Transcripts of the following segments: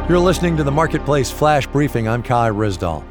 You're listening to the Marketplace Flash Briefing. I'm Kai Ryssdal.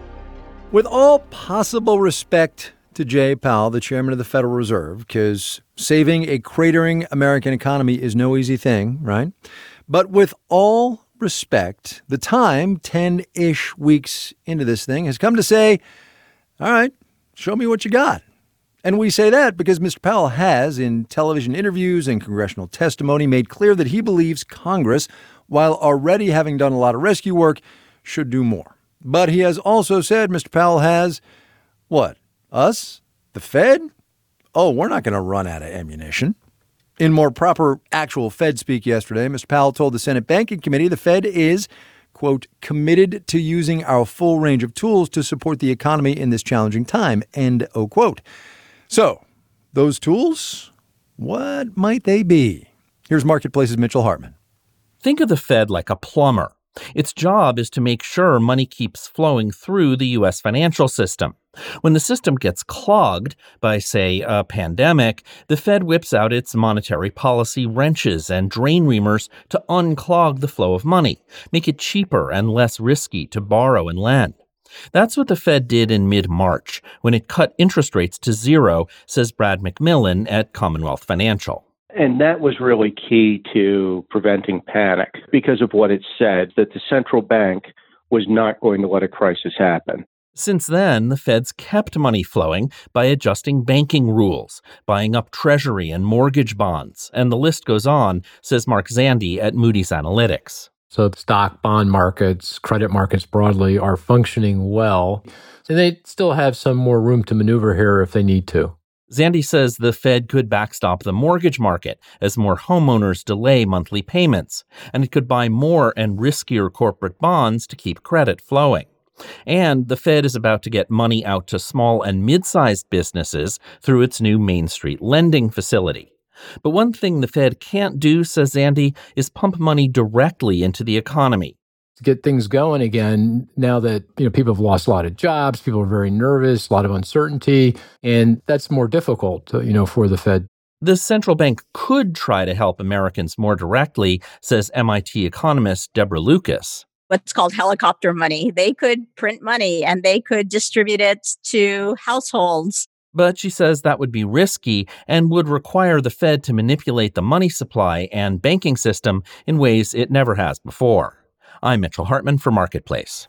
With all possible respect to Jay Powell, the chairman of the Federal Reserve, because saving a cratering American economy is no easy thing, right? But with all respect, the time, 10-ish weeks into this thing, has come to say, all right, show me what you got. And we say that because Mr. Powell has, in television interviews and congressional testimony, made clear that he believes Congress, while already having done a lot of rescue work, should do more. But he has also said, Mr. Powell has, what, us? The Fed? Oh, we're not going to run out of ammunition. In more proper actual Fed speak yesterday, Mr. Powell told the Senate Banking Committee the Fed is, quote, committed to using our full range of tools to support the economy in this challenging time, end of quote. So, those tools, what might they be? Here's Marketplace's Mitchell Hartman. Think of the Fed like a plumber. Its job is to make sure money keeps flowing through the U.S. financial system. When the system gets clogged by, say, a pandemic, the Fed whips out its monetary policy wrenches and drain reamers to unclog the flow of money, make it cheaper and less risky to borrow and lend. That's what the Fed did in mid-March when it cut interest rates to zero, says Brad McMillan at Commonwealth Financial. And that was really key to preventing panic because of what it said, that the central bank was not going to let a crisis happen. Since then, the Fed's kept money flowing by adjusting banking rules, buying up Treasury and mortgage bonds, and the list goes on, says Mark Zandi at Moody's Analytics. So the stock, bond markets, credit markets broadly are functioning well, and they still have some more room to maneuver here if they need to. Zandi says the Fed could backstop the mortgage market as more homeowners delay monthly payments, and it could buy more and riskier corporate bonds to keep credit flowing. And the Fed is about to get money out to small and mid-sized businesses through its new Main Street lending facility. But one thing the Fed can't do, says Zandi, is pump money directly into the economy. To get things going again, now that people have lost a lot of jobs, people are very nervous, a lot of uncertainty, and that's more difficult, for the Fed. The central bank could try to help Americans more directly, says MIT economist Deborah Lucas. What's called helicopter money. They could print money and they could distribute it to households. But she says that would be risky and would require the Fed to manipulate the money supply and banking system in ways it never has before. I'm Mitchell Hartman for Marketplace.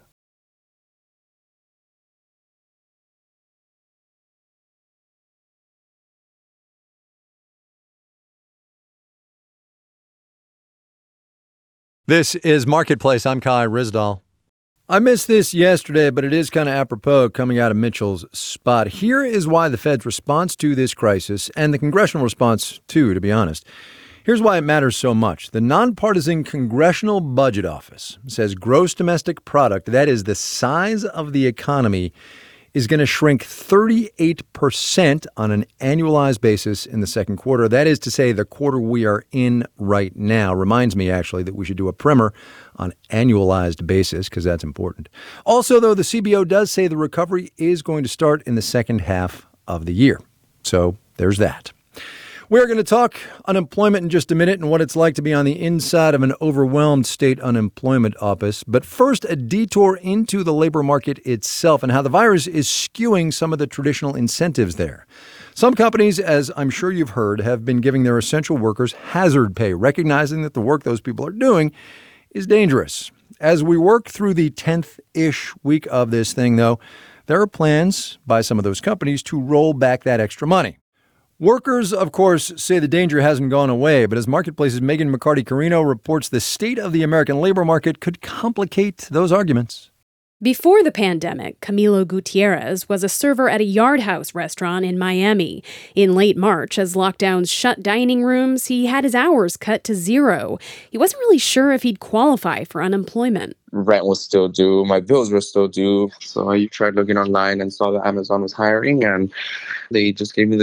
This is Marketplace. I'm Kai Ryssdal. I missed this yesterday, but it is kind of apropos coming out of Mitchell's spot. Here is why the Fed's response to this crisis, and the congressional response too, to be honest, here's why it matters so much. The Nonpartisan Congressional Budget Office says gross domestic product, that is the size of the economy, is going to shrink 38% on an annualized basis in the second quarter. That is to say, the quarter we are in right now. Reminds me, actually, that we should do a primer on annualized basis because that's important. Also, though, the CBO does say the recovery is going to start in the second half of the year. So there's that. We're going to talk unemployment in just a minute and what it's like to be on the inside of an overwhelmed state unemployment office. But first, a detour into the labor market itself and how the virus is skewing some of the traditional incentives there. Some companies, as I'm sure you've heard, have been giving their essential workers hazard pay, recognizing that the work those people are doing is dangerous. As we work through the 10th-ish week of this thing, though, there are plans by some of those companies to roll back that extra money. Workers, of course, say the danger hasn't gone away, but as Marketplace's Megan McCarty-Carino reports, the state of the American labor market could complicate those arguments. Before the pandemic, Camilo Gutierrez was a server at a Yard House restaurant in Miami. In late March, as lockdowns shut dining rooms, he had his hours cut to zero. He wasn't really sure if he'd qualify for unemployment. Rent was still due, my bills were still due. So I tried looking online and saw that Amazon was hiring, and they just gave me the job.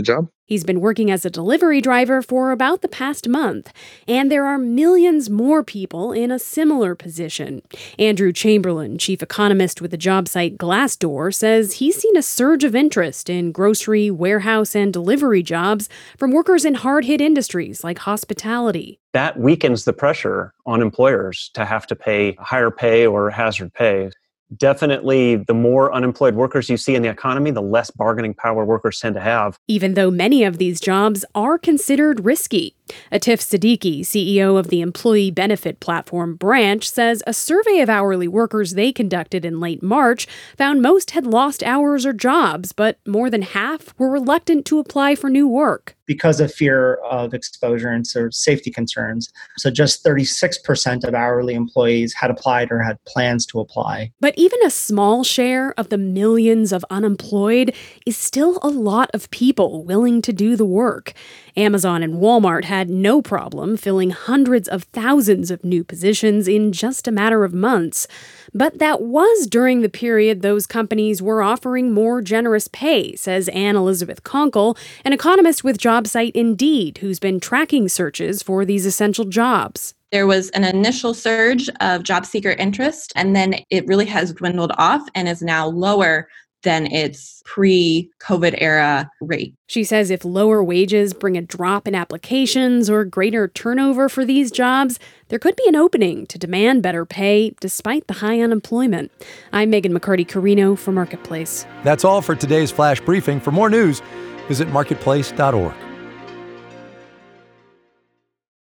He's been working as a delivery driver for about the past month, and there are millions more people in a similar position. Andrew Chamberlain, chief economist with the job site Glassdoor, says he's seen a surge of interest in grocery, warehouse, and delivery jobs from workers in hard-hit industries like hospitality. That weakens the pressure on employers to have to pay higher pay or hazard pay. Definitely, the more unemployed workers you see in the economy, the less bargaining power workers tend to have. Even though many of these jobs are considered risky. Atif Siddiqui, CEO of the employee benefit platform Branch, says a survey of hourly workers they conducted in late March found most had lost hours or jobs, but more than half were reluctant to apply for new work. Because of fear of exposure and sort of safety concerns. So just 36% of hourly employees had applied or had plans to apply. But even a small share of the millions of unemployed is still a lot of people willing to do the work. Amazon and Walmart had no problem filling hundreds of thousands of new positions in just a matter of months. But that was during the period those companies were offering more generous pay, says Anne Elizabeth Conkle, an economist with job site Indeed, who's been tracking searches for these essential jobs. There was an initial surge of job seeker interest, and then it really has dwindled off and is now lower than its pre-COVID era rate. She says if lower wages bring a drop in applications or greater turnover for these jobs, there could be an opening to demand better pay despite the high unemployment. I'm Megan McCarty-Carino for Marketplace. That's all for today's Flash Briefing. For more news, visit marketplace.org.